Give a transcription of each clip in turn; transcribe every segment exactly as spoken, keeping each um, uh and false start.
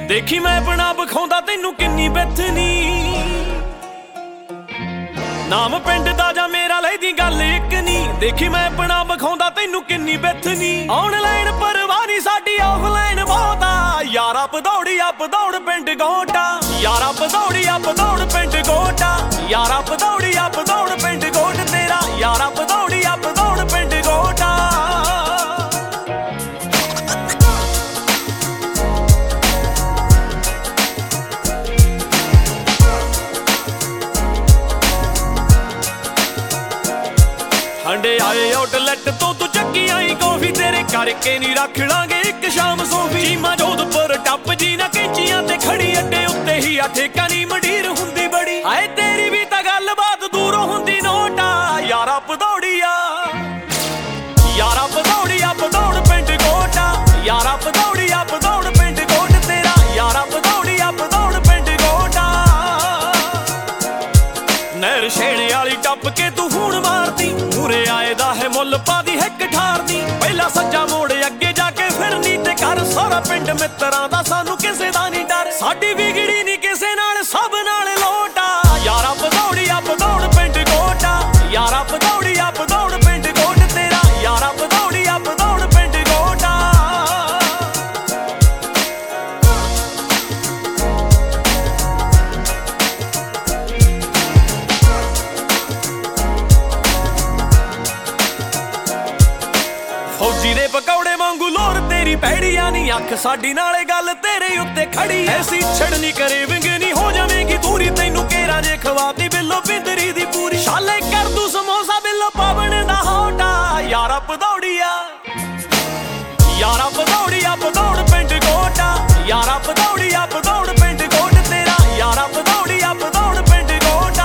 ਦੇਖੀ ਮੈਂ ਬਣਾ ਵਿਖਾਉਂਦਾ ਤੈਨੂੰ ਕਿੰਨੀ ਬਿੱਥਨੀ। ਨਾਮ ਪਿੰਡ ਦਾ ਜਾਂ ਮੇਰਾ ਲੈਦੀ ਗੱਲ ਇੱਕ ਨੀ। ਦੇਖੀ ਮੈਂ ਬਣਾ ਵਿਖਾਉਂਦਾ ਤੈਨੂੰ ਕਿੰਨੀ ਬਿੱਥਨੀ। ਆਨਲਾਈਨ ਪਰਵਾਹ ਨੀ ਸਾਡੀ ਆਫਲਾਈਨ ਬਹੁਤ ਆ। ਯਾਰਾ ਪਦੌੜੀ ਆ ਪਦੌੜ ਪਿੰਡ ਗੋਟਾ। ਯਾਰਾ ਪਦੌੜੀ ਆ ਪਦੌੜ ਪਿੰਡ ਗੋਟਾ। ਯਾਰਾ ਪਦੌੜੀ ਆ ਪਦੌੜ ਪਿੰਡ ਗੋਟ ਤੇਰਾ। ਯਾਰਾ ਪਦੌੜੀ ਆ ਪਦੌੜ ਪਿੰਡ ਗੋਟਾ। ਹੰਡੇ ਆਏ ਆਊਟਲੈਟ ਤੋਂ ਤੂੰ ਚੱਕੀ ਆਈ ਕੌਫੀ। ਤੇਰੇ ਕਰਕੇ ਨੀ ਰੱਖ ਲਾਂਗੇ ਇੱਕ ਸ਼ਾਮ ਸੋਫੀ। ਚੀਮਾ ਜੋਧਪੁਰ ਟੱਪ ਜੀ ਨਾ ਕੈਂਚੀਆਂ ਤੇ ਖੜੀ ਅੱਡੇ ਉੱਤੇ ਹੀ ਆ ਠੇਕਾ ਨੀ ਮੰਡੀਰ ਹੁੰਦੀ ਬੜੀ। ਆਏ ਤੇਰੀ ਵੀ ਤਾਂ ਗੱਲਬਾਤ ਦੂਰੋਂ ਹੁੰਦੀ ਨੋਟਾ। ਯਾਰਾ ਪਦੌੜੀਆ ਯਾਰਾ ਪਦੌੜੀਆ ਪਦੌੜ ਪਿੰਡ ਗੋਟਾ। ਯਾਰਾ ਪਦੌੜੀਆ ਪਦੌੜ ਪਿੰਡ ਗੋਟ ਤੇਰਾ। ਯਾਰਾ ਪਦੌੜੀਆ ਪਦੌੜ ਪਿੰਡ ਗੋਟਾ। ਨਹਿਰ ਛੇੜੇ ਵਾਲੀ ਟੱਪ ਕੇ ਤੂੰ ਹੁਣ ਮਾਰਦੀ। ਮੂਰੇ ਆਏ ਦਾ ਹੈ ਮੁੱਲ ਪਾਦੀ ਹਿੱਕ ਠਾਰਦੀ। ਪਹਿਲਾਂ ਸੱਜਾ ਮੋੜ ਅੱਗੇ ਜਾ ਕੇ ਫਿਰਨੀ ਤੇ ਕਰ। ਸਾਰਾ ਪਿੰਡ ਮਿੱਤਰਾਂ ਦਾ ਸਾਨੂੰ ਕਿਸੇ ਦਾ ਨਹੀਂ ਡਰ। ਸਾਡੀ ਵਿਗੜੀ ਨਹੀਂ ਕਿਸੇ ਨਾਲ ਸਭ ਨਾਲ ਲੋਟਾ। ਯਾਰਾ ਪਦੌੜੀਆ ਪਦੌੜ ਪਿੰਡ ਗੋਟਾ। ਯਾਰਾ ਪਦੌੜੀਆ ਪਦੌੜ ਪਿੰਡ ਗੋਟ ਤੇਰਾ। ਯਾਰਾ ਪਦੌੜੀਆ ਪਦੌੜ ਪਿੰਡ ਗੋਟਾ। ਫੌਜੀ ਦੇ ਪਕੌੜੇ ਵਾਂਗੂ ਲੋਰ ਤੇਰੀ ਪੈੜੀਆਂ ਨੀ। ਅੱਖ ਸਾਡੀ ਨਾਲੇ ਗੱਲ ਤੇਰੇ ਉੱਤੇ ਖੜੀ ਐਸੀ ਛੜਨੀ ਕਰੇ ਵਿੰਗ ਨੀ ਹੋ ਜਾਵੇਂਗੀ ਦੂਰੀ। ਤੈਨੂੰ ਕੇਰਾ ਜੇ ਖਵਾਤੀ ਬਿੱਲੋ ਪਿੰਦਰੀ ਦੀ ਪੂਰੀ। ਛਾਲੇ ਕਰ ਦੂ ਸਮੋਸਾ ਬਿੱਲੋ ਪਾਵਣ ਦਾ ਹੋਟਾ। ਯਾਰਾ ਪਦੌੜੀਆ ਯਾਰਾ ਪਦੌੜੀਆ ਪਦੌੜ ਪਿੰਡ ਗੋਟਾ। ਯਾਰਾ ਪਦੌੜੀਆ ਪਦੌੜ ਪਿੰਡ ਗੋਟ ਤੇਰਾ। ਯਾਰਾ ਪਦੌੜੀਆ ਪਦੌੜ ਪਿੰਡ ਗੋਟਾ।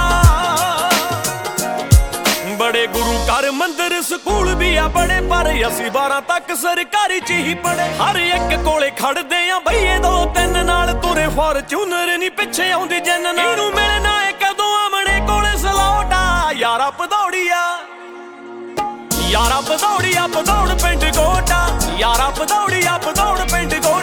ਬੜੇ ਗੁਰੂ ਘਰ ਮੰਦਰ ਸਕੂਲ ਵੀ ਆ ਬੜੇ। ਪਰ ਅਸੀਂ ਬਾਰਾਂ ਤੱਕ ਸਰਕਾਰੀ ਚ ਹੀ ਪੜੇ। ਹਰ ਇੱਕ ਕੋਲੇ ਖੜਦੇ ਆ ਬਈਏ ਦੋ ਤਿੰਨ ਨਾਲ। ਤੁਰੇ ਫਾਰਚੂਨਰ ਨੀ ਪਿੱਛੇ ਆਉਂਦੀ ਜਿੰਨ ਨਾਲ। ਇਹਨੂੰ ਮਿਲਣਾ ਏ ਕਦੋਂ ਆਮਣੇ ਕੋਲੇ ਸਲੋਟਾ। ਯਾਰਾ ਪਦੌੜੀਆ ਯਾਰਾ ਪਦੌੜੀਆ ਪਦੌੜ ਪਿੰਡ ਗੋਟਾ। ਯਾਰਾ ਪਦੌੜੀਆ ਪਦੌੜ ਪਿੰਡ ਗੋਟਾ।